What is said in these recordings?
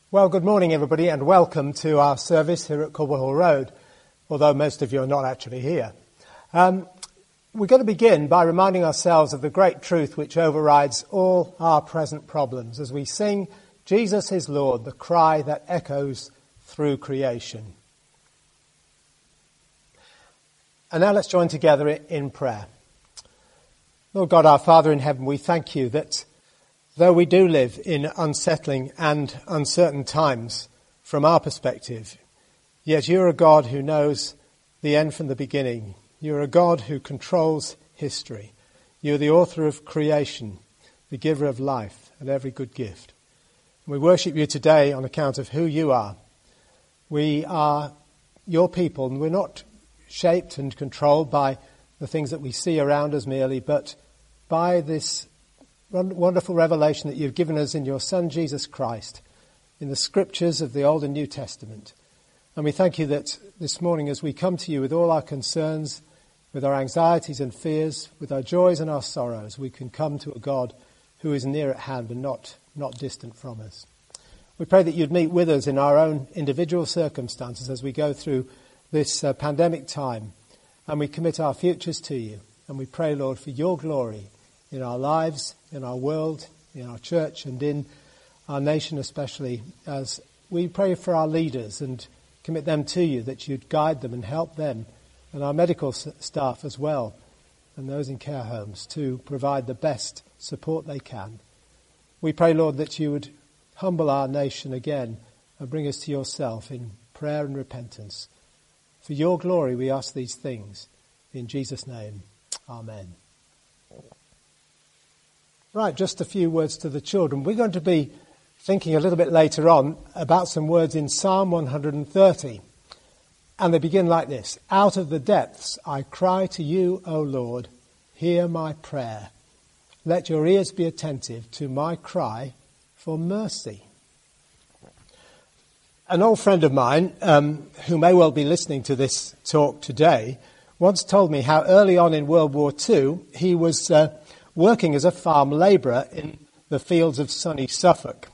Well, good morning, everybody, and welcome to our service here at Corbell Hall Road, although most of you are not actually here. We're going to begin by reminding ourselves of the great truth which overrides all our present problems as we sing, Jesus is Lord, the cry that echoes through creation. And now let's join together in prayer. Lord God, our Father in heaven, we thank you that though we do live in unsettling and uncertain times from our perspective, yet you're a God who knows the end from the beginning. You're a God who controls history. You're the author of creation, the giver of life and every good gift. And we worship you today on account of who you are. We are your people, and we're not shaped and controlled by the things that we see around us merely, but by this wonderful revelation that you've given us in your Son, Jesus Christ, in the scriptures of the Old and New Testament. And we thank you that this morning as we come to you with all our concerns, with our anxieties and fears, with our joys and our sorrows, we can come to a God who is near at hand and not distant from us. We pray that you'd meet with us in our own individual circumstances as we go through this pandemic time. And we commit our futures to you. And we pray, Lord, for your glory in our lives, in our world, in our church, and in our nation especially, as we pray for our leaders and commit them to you, that you'd guide them and help them, and our medical staff as well, and those in care homes, to provide the best support they can. We pray, Lord, that you would humble our nation again and bring us to yourself in prayer and repentance. For your glory we ask these things. In Jesus' name, amen. Right, just a few words to the children. We're going to be thinking a little bit later on about some words in Psalm 130. And they begin like this. Out of the depths I cry to you, O Lord, hear my prayer. Let your ears be attentive to my cry for mercy. An old friend of mine, who may well be listening to this talk today, once told me how early on in World War II he was working as a farm labourer in the fields of sunny Suffolk,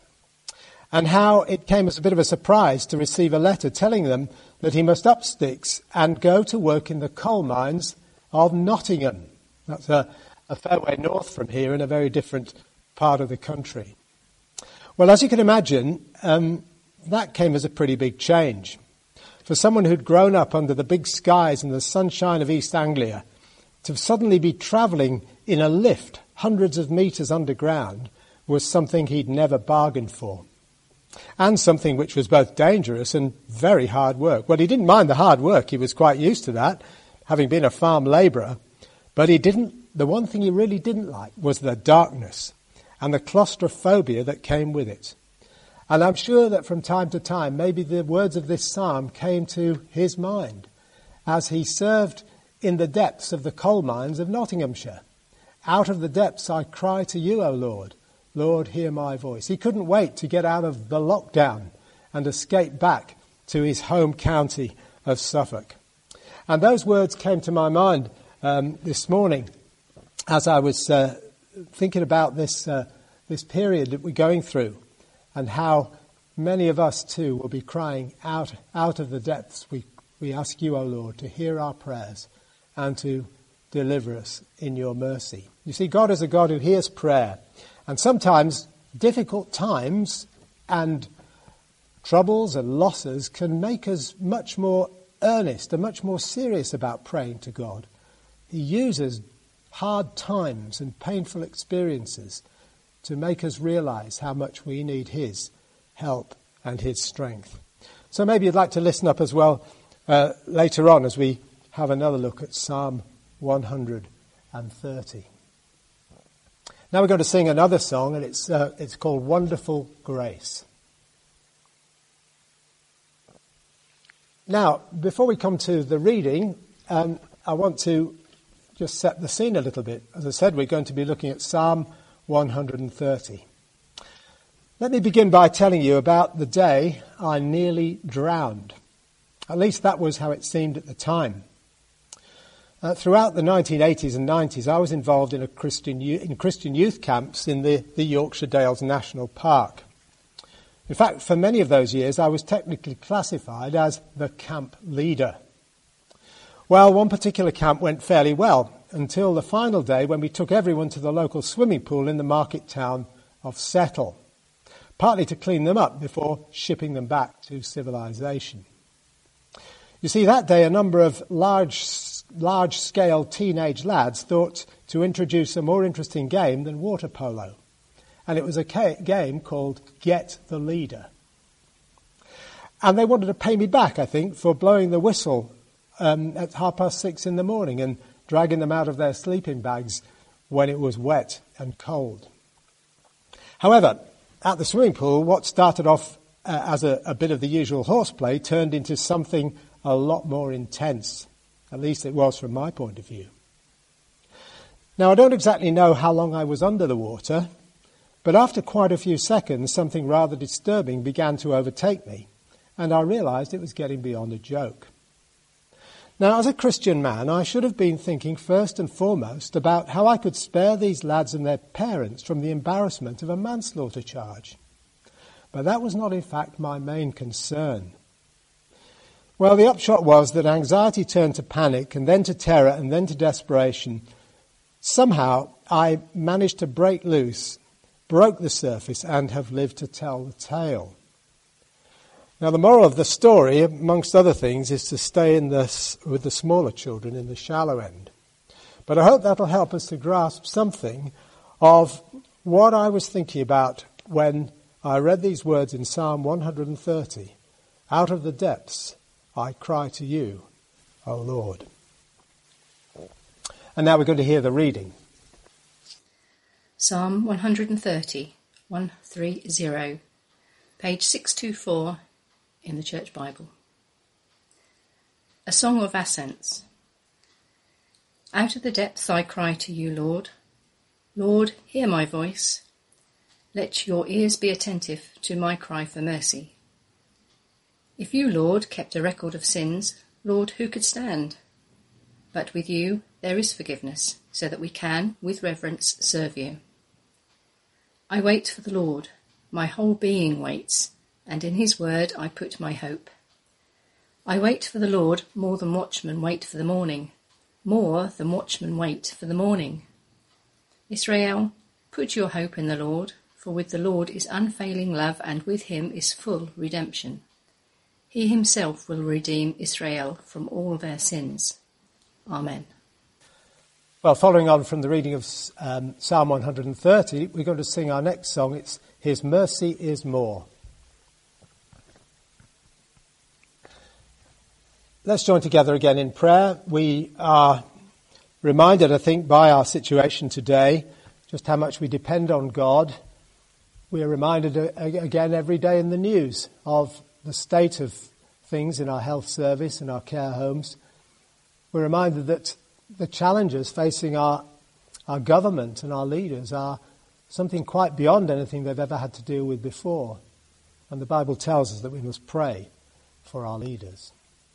and how it came as a bit of a surprise to receive a letter telling them that he must up sticks and go to work in the coal mines of Nottingham. That's a fair way north from here in a very different part of the country. Well, as you can imagine, that came as a pretty big change. For someone who'd grown up under the big skies and the sunshine of East Anglia, to suddenly be travelling in a lift hundreds of metres underground was something he'd never bargained for. And something which was both dangerous and very hard work. Well, he didn't mind the hard work. He was quite used to that, having been a farm labourer. But the one thing he really didn't like was the darkness and the claustrophobia that came with it. And I'm sure that from time to time, maybe the words of this psalm came to his mind as he served in the depths of the coal mines of Nottinghamshire. Out of the depths I cry to you, O Lord. Lord, hear my voice. He couldn't wait to get out of the lockdown and escape back to his home county of Suffolk. And those words came to my mind this morning as I was thinking about this period that we're going through, and how many of us too will be crying out of the depths. We ask you, O Lord, to hear our prayers and to deliver us in your mercy. You see, God is a God who hears prayer. And sometimes difficult times and troubles and losses can make us much more earnest and much more serious about praying to God. He uses hard times and painful experiences to make us realize how much we need his help and his strength. So maybe you'd like to listen up as well later on as we have another look at Psalm 130. Now we're going to sing another song, and it's called Wonderful Grace. Now, before we come to the reading, I want to just set the scene a little bit. As I said, we're going to be looking at Psalm 130. Let me begin by telling you about the day I nearly drowned. At least that was how it seemed at the time. Throughout the 1980s and 90s, I was involved in Christian youth camps in the Yorkshire Dales National Park. In fact, for many of those years, I was technically classified as the camp leader. Well, one particular camp went fairly well until the final day when we took everyone to the local swimming pool in the market town of Settle, partly to clean them up before shipping them back to civilization. You see, that day a number of large-scale teenage lads thought to introduce a more interesting game than water polo. And it was a game called Get the Leader. And they wanted to pay me back, I think, for blowing the whistle at 6:30 in the morning and dragging them out of their sleeping bags when it was wet and cold. However, at the swimming pool, what started off as a bit of the usual horseplay turned into something a lot more intense. At least it was from my point of view. Now, I don't exactly know how long I was under the water, but after quite a few seconds, something rather disturbing began to overtake me, and I realized it was getting beyond a joke. Now, as a Christian man, I should have been thinking first and foremost about how I could spare these lads and their parents from the embarrassment of a manslaughter charge. But that was not, in fact, my main concern. Well, the upshot was that anxiety turned to panic, and then to terror, and then to desperation. Somehow, I managed to break loose, broke the surface, and have lived to tell the tale. Now, the moral of the story, amongst other things, is to stay with the smaller children in the shallow end. But I hope that'll help us to grasp something of what I was thinking about when I read these words in Psalm 130. Out of the depths I cry to you, O Lord. And now we're going to hear the reading. Psalm 130, 130, page 624 in the Church Bible. A Song of Ascents. Out of the depths I cry to you, Lord. Lord, hear my voice. Let your ears be attentive to my cry for mercy. If you, Lord, kept a record of sins, Lord, who could stand? But with you there is forgiveness, so that we can, with reverence, serve you. I wait for the Lord, my whole being waits, and in his word I put my hope. I wait for the Lord more than watchmen wait for the morning, more than watchmen wait for the morning. Israel, put your hope in the Lord, for with the Lord is unfailing love, and with him is full redemption. He himself will redeem Israel from all their sins. Amen. Well, following on from the reading of Psalm 130, we're going to sing our next song. It's His Mercy is More. Let's join together again in prayer. We are reminded, I think, by our situation today, just how much we depend on God. We are reminded again every day in the news of the state of things in our health service and our care homes. We're reminded that the challenges facing our government and our leaders are something quite beyond anything they've ever had to deal with before. And the Bible tells us that we must pray for our leaders.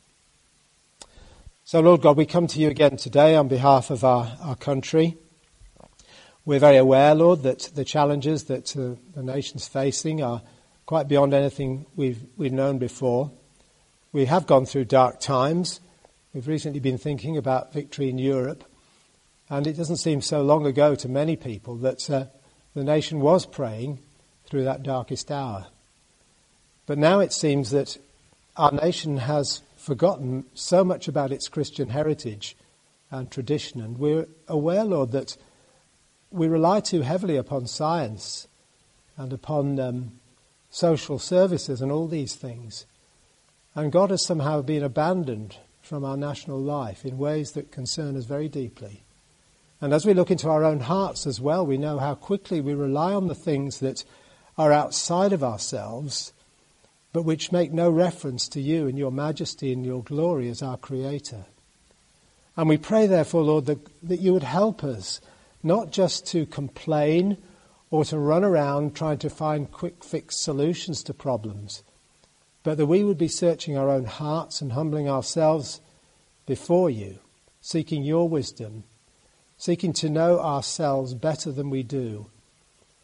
So, Lord God, we come to you again today on behalf of our country. We're very aware, Lord, that the challenges that the nation's facing are quite beyond anything we've known before. We have gone through dark times. We've recently been thinking about victory in Europe, and it doesn't seem so long ago to many people that the nation was praying through that darkest hour. But now it seems that our nation has forgotten so much about its Christian heritage and tradition, and we're aware, Lord, that we rely too heavily upon science and upon social services and all these things. And God has somehow been abandoned from our national life in ways that concern us very deeply. And as we look into our own hearts as well, we know how quickly we rely on the things that are outside of ourselves, but which make no reference to you and your majesty and your glory as our Creator. And we pray, therefore, Lord, that you would help us not just to complain or to run around trying to find quick fix solutions to problems, but that we would be searching our own hearts and humbling ourselves before you, seeking your wisdom, seeking to know ourselves better than we do,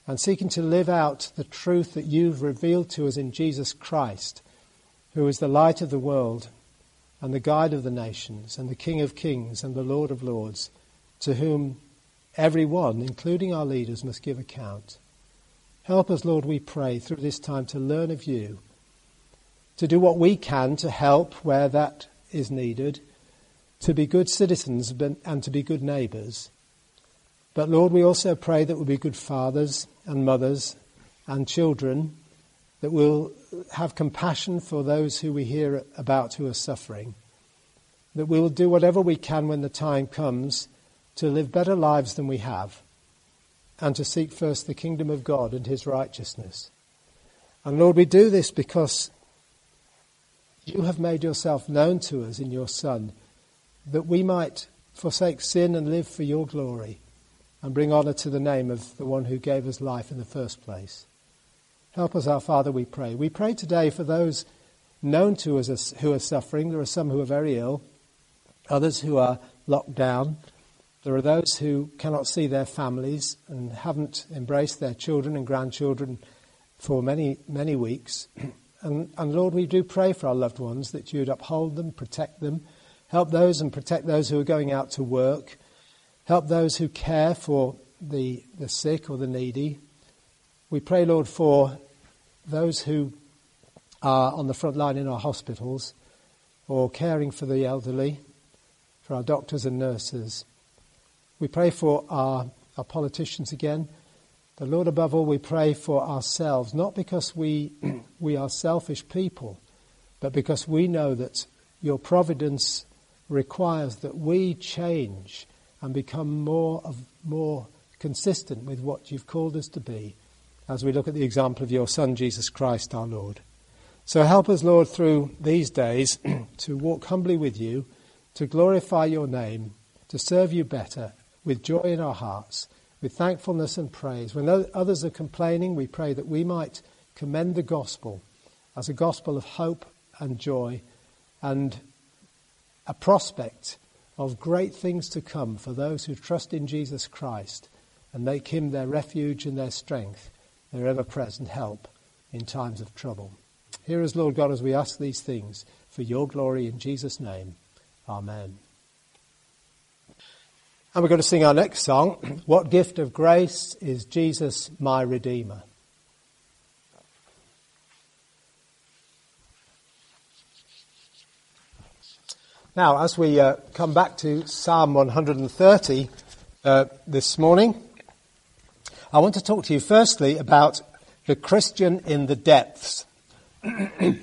and seeking to live out the truth that you've revealed to us in Jesus Christ, who is the light of the world and the guide of the nations and the King of kings and the Lord of lords, to whom every one, including our leaders, must give account. Help us, Lord, we pray, through this time to learn of you, to do what we can to help where that is needed, to be good citizens and to be good neighbours. But Lord, we also pray that we'll be good fathers and mothers and children, that we'll have compassion for those who we hear about who are suffering, that we will do whatever we can when the time comes to live better lives than we have, and to seek first the kingdom of God and his righteousness. And Lord, we do this because you have made yourself known to us in your Son, that we might forsake sin and live for your glory, and bring honour to the name of the one who gave us life in the first place. Help us, our Father, we pray. We pray today for those known to us who are suffering. There are some who are very ill, others who are locked down. There are those who cannot see their families and haven't embraced their children and grandchildren for many, many weeks. And Lord, we do pray for our loved ones, that you would uphold them, protect them, help those and protect those who are going out to work, help those who care for the sick or the needy. We pray, Lord, for those who are on the front line in our hospitals or caring for the elderly, for our doctors and nurses. We pray for our politicians again. But Lord, above all, we pray for ourselves, not because we are selfish people, but because we know that your providence requires that we change and become more consistent with what you've called us to be, as we look at the example of your Son, Jesus Christ, our Lord. So help us, Lord, through these days to walk humbly with you, to glorify your name, to serve you better, with joy in our hearts, with thankfulness and praise. When others are complaining, we pray that we might commend the gospel as a gospel of hope and joy and a prospect of great things to come for those who trust in Jesus Christ and make him their refuge and their strength, their ever-present help in times of trouble. Hear us, Lord God, as we ask these things for your glory in Jesus' name. Amen. And we're going to sing our next song, What Gift of Grace is Jesus My Redeemer? Now, as we come back to Psalm 130 this morning, I want to talk to you firstly about the Christian in the depths. Here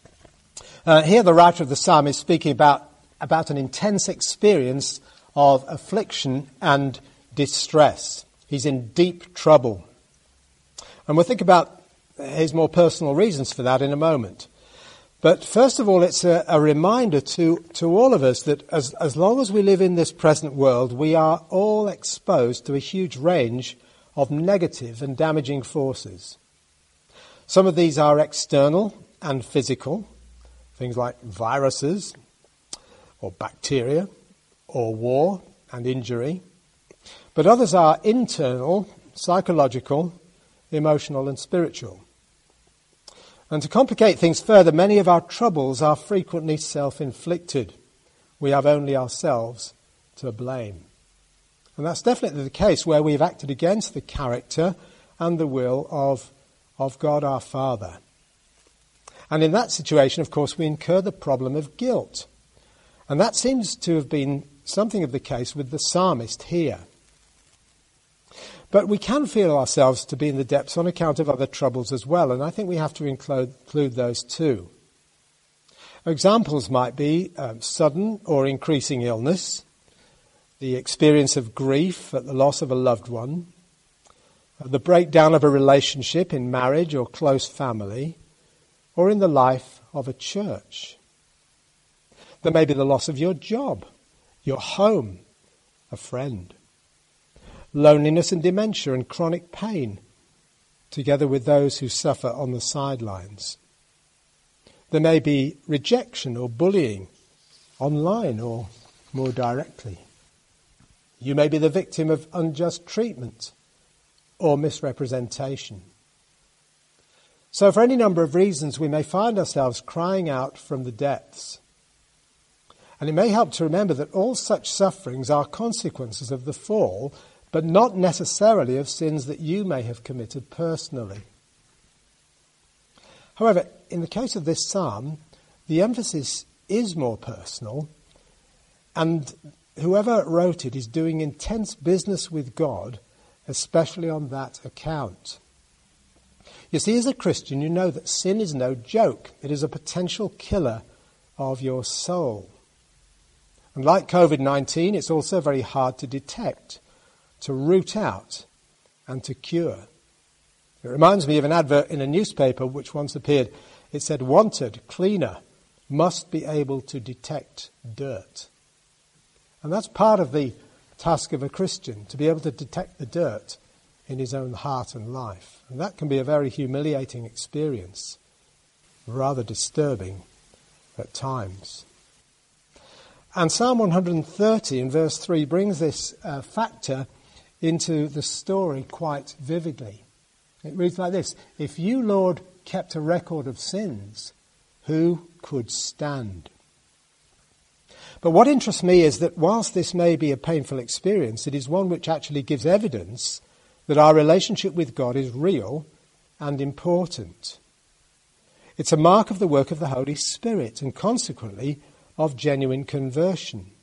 the writer of the psalm is speaking about an intense experience of affliction and distress. He's in deep trouble. And we'll think about his more personal reasons for that in a moment. But first of all, it's a reminder to all of us that as long as we live in this present world, we are all exposed to a huge range of negative and damaging forces. Some of these are external and physical, things like viruses or bacteria, or war and injury. But others are internal, psychological, emotional and spiritual. And to complicate things further, many of our troubles are frequently self-inflicted. We have only ourselves to blame. And that's definitely the case where we've acted against the character and the will of God our Father. And in that situation, of course, we incur the problem of guilt. And that seems to have been something of the case with the psalmist here. But we can feel ourselves to be in the depths on account of other troubles as well, and I think we have to include those too. Examples might be sudden or increasing illness, the experience of grief at the loss of a loved one, the breakdown of a relationship in marriage or close family, or in the life of a church. There may be the loss of your job, your home, a friend. Loneliness and dementia and chronic pain, together with those who suffer on the sidelines. There may be rejection or bullying, online or more directly. You may be the victim of unjust treatment or misrepresentation. So for any number of reasons, we may find ourselves crying out from the depths. And it may help to remember that all such sufferings are consequences of the fall, but not necessarily of sins that you may have committed personally. However, in the case of this psalm, the emphasis is more personal, and whoever wrote it is doing intense business with God, especially on that account. You see, as a Christian, you know that sin is no joke. It is a potential killer of your soul. And like COVID-19, it's also very hard to detect, to root out, and to cure. It reminds me of an advert in a newspaper which once appeared. It said, "Wanted cleaner must be able to detect dirt." And that's part of the task of a Christian, to be able to detect the dirt in his own heart and life. And that can be a very humiliating experience, rather disturbing at times. And Psalm 130 in verse 3 brings this factor into the story quite vividly. It reads like this: "If you, Lord, kept a record of sins, who could stand?" But what interests me is that whilst this may be a painful experience, it is one which actually gives evidence that our relationship with God is real and important. It's a mark of the work of the Holy Spirit and consequently of genuine conversion.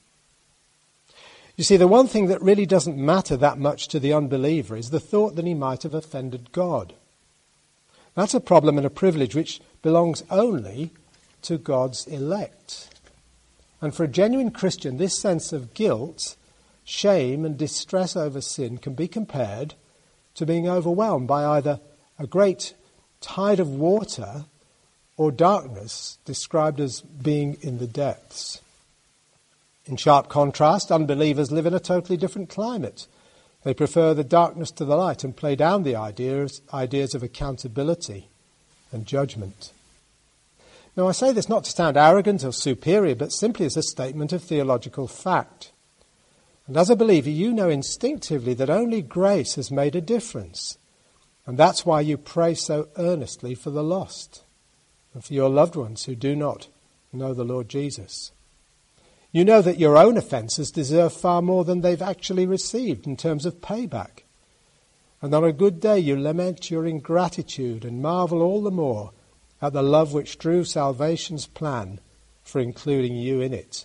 You see, the one thing that really doesn't matter that much to the unbeliever is the thought that he might have offended God. That's a problem and a privilege which belongs only to God's elect. And for a genuine Christian, this sense of guilt, shame and distress over sin can be compared to being overwhelmed by either a great tide of water or darkness described as being in the depths. In sharp contrast, unbelievers live in a totally different climate. They prefer the darkness to the light and play down the ideas of accountability and judgment. Now, I say this not to sound arrogant or superior, but simply as a statement of theological fact. And as a believer, you know instinctively that only grace has made a difference. And that's why you pray so earnestly for the lost and for your loved ones who do not know the Lord Jesus. You know that your own offences deserve far more than they've actually received in terms of payback. And on a good day you lament your ingratitude and marvel all the more at the love which drew salvation's plan for including you in it.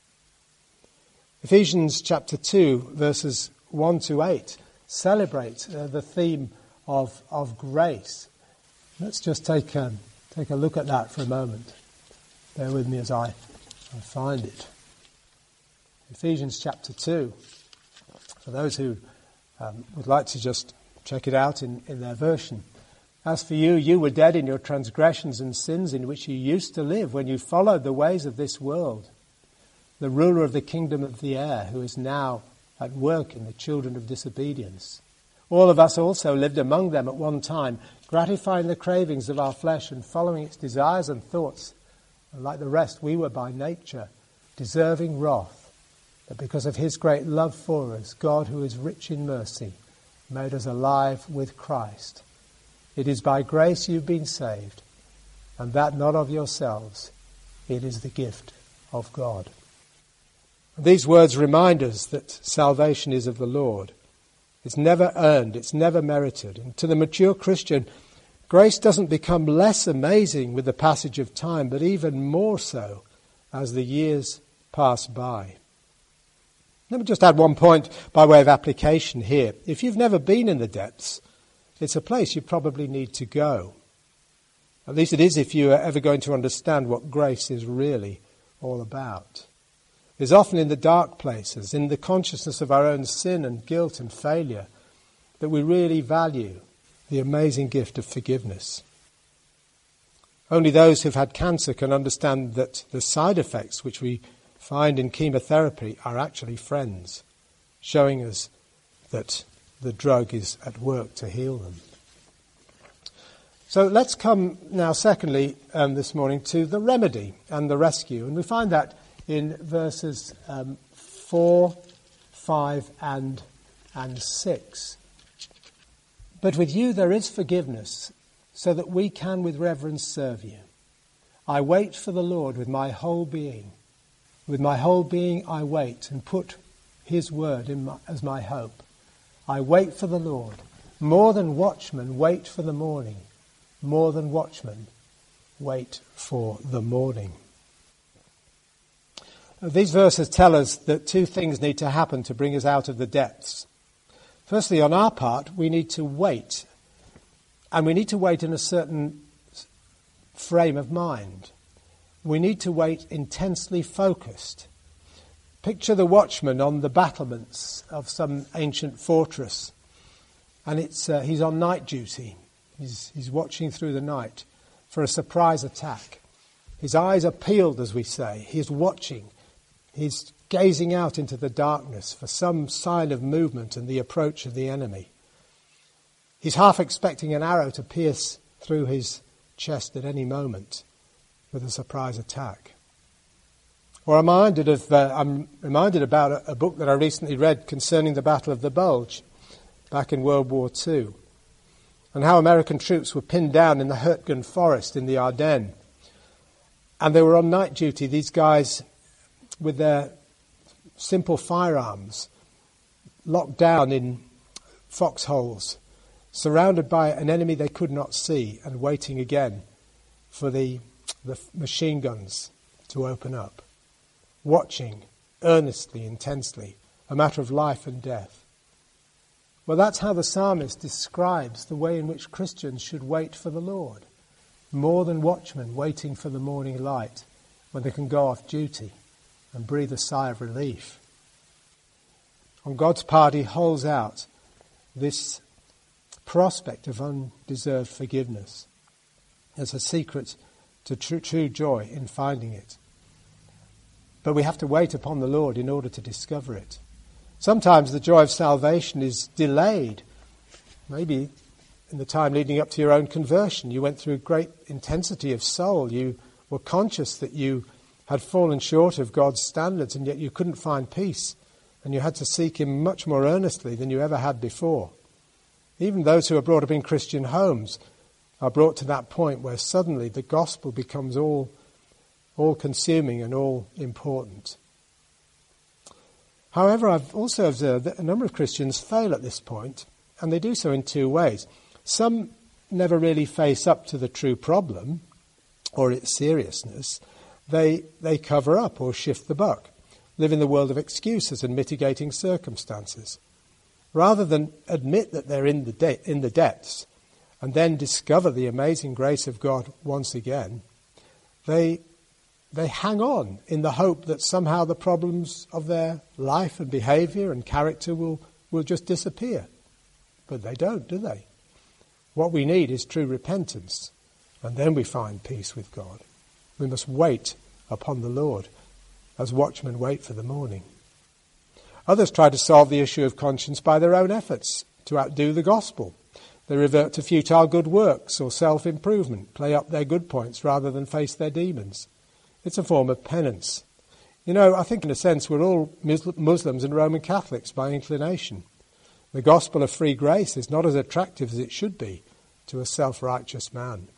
Ephesians chapter 2, verses 1 to 8, celebrate the theme of grace. Let's just take a look at that for a moment. Bear with me as I find it. Ephesians chapter 2. For those who would like to just check it out in their version. "As for you, you were dead in your transgressions and sins in which you used to live when you followed the ways of this world, the ruler of the kingdom of the air, who is now at work in the children of disobedience. All of us also lived among them at one time, gratifying the cravings of our flesh and following its desires and thoughts. And like the rest, we were by nature deserving wrath. But because of his great love for us, God, who is rich in mercy, made us alive with Christ. It is by grace you've been saved, and that not of yourselves. It is the gift of God." These words remind us that salvation is of the Lord. It's never earned, it's never merited. And to the mature Christian, grace doesn't become less amazing with the passage of time, but even more so as the years pass by. Let me just add one point by way of application here. If you've never been in the depths, it's a place you probably need to go. At least it is if you are ever going to understand what grace is really all about. It's often in the dark places, in the consciousness of our own sin and guilt and failure, that we really value the amazing gift of forgiveness. Only those who've had cancer can understand that the side effects which we find in chemotherapy are actually friends, showing us that the drug is at work to heal them. So let's come now, secondly, this morning, to the remedy and the rescue. And we find that in verses 4, 5 and 6. But with you there is forgiveness, so that we can with reverence serve you. I wait for the Lord with my whole being. With my whole being I wait and put his word as my hope. I wait for the Lord. More than watchmen wait for the morning. More than watchmen wait for the morning. These verses tell us that two things need to happen to bring us out of the depths. Firstly, on our part, we need to wait. And we need to wait in a certain frame of mind. We need to wait intensely focused. Picture the watchman on the battlements of some ancient fortress. And he's on night duty. He's watching through the night for a surprise attack. His eyes are peeled, as we say. He's watching. He's gazing out into the darkness for some sign of movement and the approach of the enemy. He's half expecting an arrow to pierce through his chest at any moment with a surprise attack. Or I'm reminded about a book that I recently read concerning the Battle of the Bulge back in World War II, and how American troops were pinned down in the Hurtgen forest in the Ardennes. And they were on night duty, these guys with their simple firearms, locked down in foxholes, surrounded by an enemy they could not see, and waiting again for the machine guns to open up. Watching earnestly, intensely, a matter of life and death. Well, that's how the psalmist describes the way in which Christians should wait for the Lord. More than watchmen waiting for the morning light when they can go off duty and breathe a sigh of relief. On God's part, he holds out this prospect of undeserved forgiveness as a secret to true joy in finding it. But we have to wait upon the Lord in order to discover it. Sometimes the joy of salvation is delayed. Maybe in the time leading up to your own conversion, you went through great intensity of soul. You were conscious that you had fallen short of God's standards, and yet you couldn't find peace, and you had to seek him much more earnestly than you ever had before. Even those who are brought up in Christian homes are brought to that point where suddenly the gospel becomes all-consuming and all-important. However, I've also observed that a number of Christians fail at this point, and they do so in two ways. Some never really face up to the true problem or its seriousness. They cover up or shift the buck, live in the world of excuses and mitigating circumstances. Rather than admit that they're in the depths and then discover the amazing grace of God once again, they hang on in the hope that somehow the problems of their life and behaviour and character will just disappear. But they don't, do they? What we need is true repentance, and then we find peace with God. We must wait upon the Lord as watchmen wait for the morning. Others try to solve the issue of conscience by their own efforts to outdo the gospel. They revert to futile good works or self-improvement, play up their good points rather than face their demons. It's a form of penance. You know, I think in a sense we're all Muslims and Roman Catholics by inclination. The gospel of free grace is not as attractive as it should be to a self-righteous man.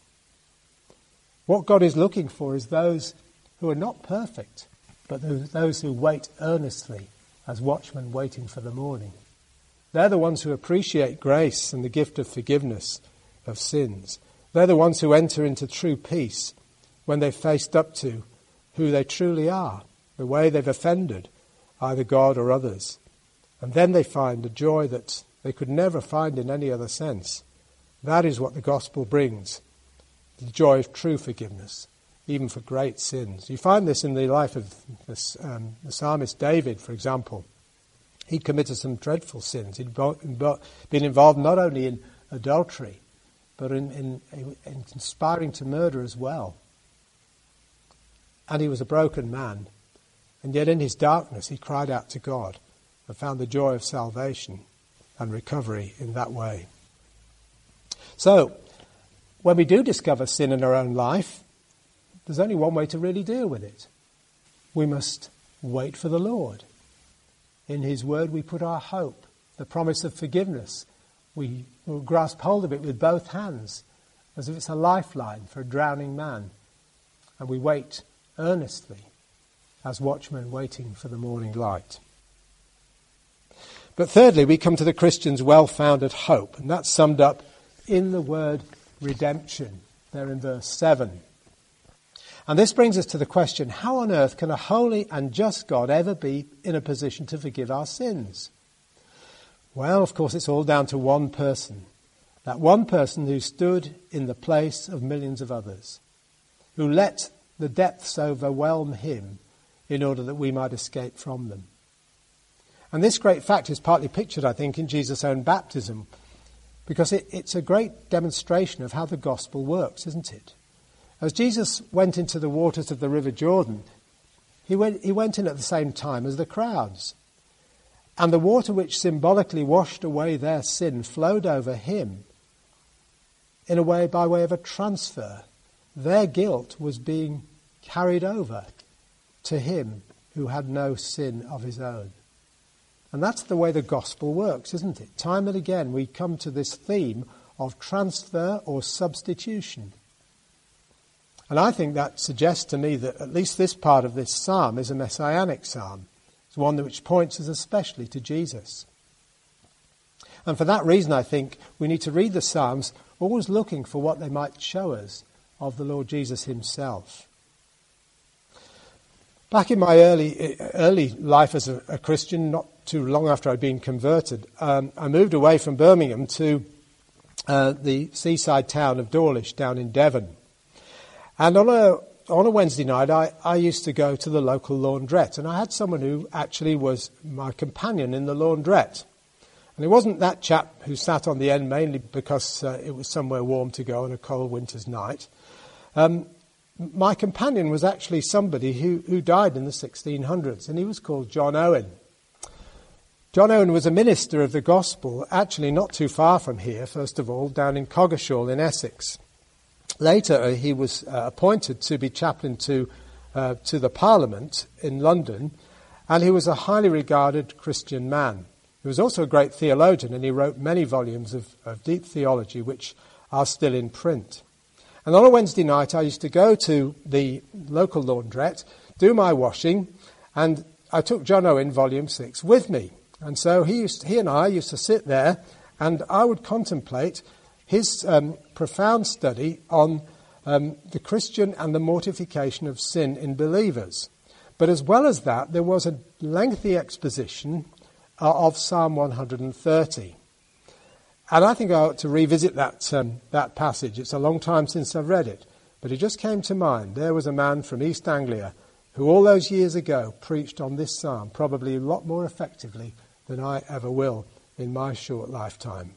What God is looking for is those who are not perfect, but those who wait earnestly as watchmen waiting for the morning. They're the ones who appreciate grace and the gift of forgiveness of sins. They're the ones who enter into true peace when they've faced up to who they truly are, the way they've offended either God or others. And then they find a joy that they could never find in any other sense. That is what the gospel brings, the joy of true forgiveness, even for great sins. You find this in the life of the psalmist David, for example. He'd committed some dreadful sins. He'd been involved not only in adultery, but in conspiring to murder as well. And he was a broken man. And yet in his darkness he cried out to God and found the joy of salvation and recovery in that way. So, when we do discover sin in our own life, there's only one way to really deal with it. We must wait for the Lord. In his word we put our hope, the promise of forgiveness, we will grasp hold of it with both hands, as if it's a lifeline for a drowning man. And we wait earnestly, as watchmen waiting for the morning light. But thirdly, we come to the Christian's well-founded hope, and that's summed up in the word redemption, there in verse 7. And this brings us to the question, how on earth can a holy and just God ever be in a position to forgive our sins? Well, of course, it's all down to one person. That one person who stood in the place of millions of others, who let the depths overwhelm him in order that we might escape from them. And this great fact is partly pictured, I think, in Jesus' own baptism, because it's a great demonstration of how the gospel works, isn't it? As Jesus went into the waters of the River Jordan, he went in at the same time as the crowds. And the water which symbolically washed away their sin flowed over him in a way, by way of a transfer. Their guilt was being carried over to him who had no sin of his own. And that's the way the gospel works, isn't it? Time and again we come to this theme of transfer or substitution. And I think that suggests to me that at least this part of this psalm is a messianic psalm. It's one which points us especially to Jesus. And for that reason, I think we need to read the Psalms always looking for what they might show us of the Lord Jesus himself. Back in my early life as a Christian, not too long after I'd been converted, I moved away from Birmingham to the seaside town of Dawlish down in Devon. And on a Wednesday night, I used to go to the local laundrette, and I had someone who actually was my companion in the laundrette. And it wasn't that chap who sat on the end mainly because it was somewhere warm to go on a cold winter's night. My companion was actually somebody who died in the 1600s, and he was called John Owen. John Owen was a minister of the gospel, actually not too far from here, first of all, down in Coggeshall in Essex. Later, he was appointed to be chaplain to the Parliament in London, and he was a highly regarded Christian man. He was also a great theologian, and he wrote many volumes of deep theology, which are still in print. And on a Wednesday night, I used to go to the local laundrette, do my washing, and I took John Owen, Volume 6, with me. And so he and I used to sit there, and I would contemplate his profound study on the Christian and the mortification of sin in believers. But as well as that, there was a lengthy exposition of Psalm 130. And I think I ought to revisit that passage. It's a long time since I've read it, but it just came to mind. There was a man from East Anglia who all those years ago preached on this psalm, probably a lot more effectively than I ever will in my short lifetime.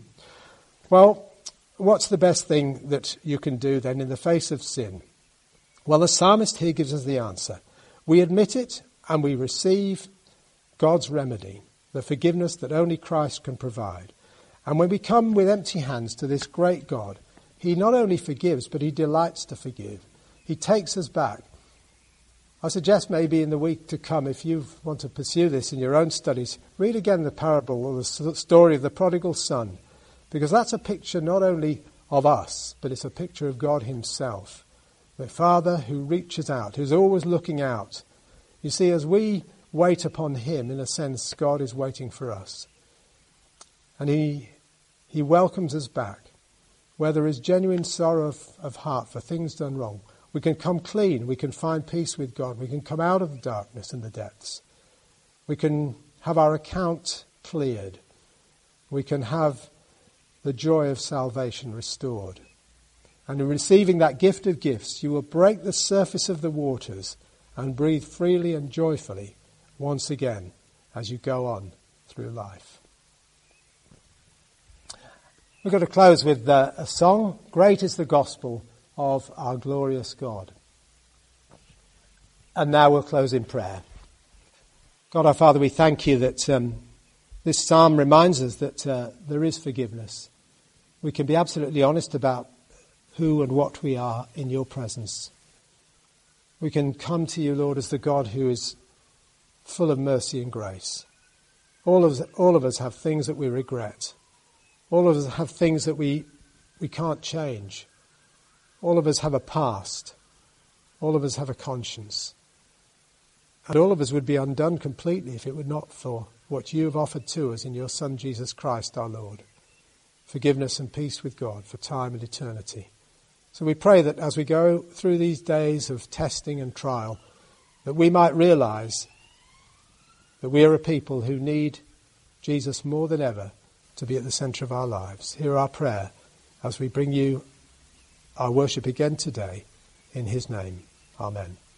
Well, what's the best thing that you can do then in the face of sin? Well, the psalmist here gives us the answer. We admit it and we receive God's remedy, the forgiveness that only Christ can provide. And when we come with empty hands to this great God, he not only forgives, but he delights to forgive. He takes us back. I suggest maybe in the week to come, if you want to pursue this in your own studies, read again the parable or the story of the prodigal son, because that's a picture not only of us, but it's a picture of God himself, the Father who reaches out, who's always looking out. You see, as we wait upon him, in a sense, God is waiting for us. And he welcomes us back. Where there is genuine sorrow of heart for things done wrong, we can come clean, we can find peace with God, we can come out of the darkness and the depths. We can have our account cleared. We can have the joy of salvation restored. And in receiving that gift of gifts, you will break the surface of the waters and breathe freely and joyfully once again as you go on through life. We're going to close with a song, Great is the Gospel of Our Glorious God. And now we'll close in prayer. God our Father, we thank you that this psalm reminds us that there is forgiveness. We can be absolutely honest about who and what we are in your presence. We can come to you, Lord, as the God who is full of mercy and grace. All of us have things that we regret. All of us have things that we can't change. All of us have a past. All of us have a conscience. And all of us would be undone completely if it were not for what you have offered to us in your Son Jesus Christ our Lord. Forgiveness and peace with God for time and eternity. So we pray that as we go through these days of testing and trial, that we might realise that we are a people who need Jesus more than ever to be at the centre of our lives. Hear our prayer as we bring you our worship again today in his name. Amen.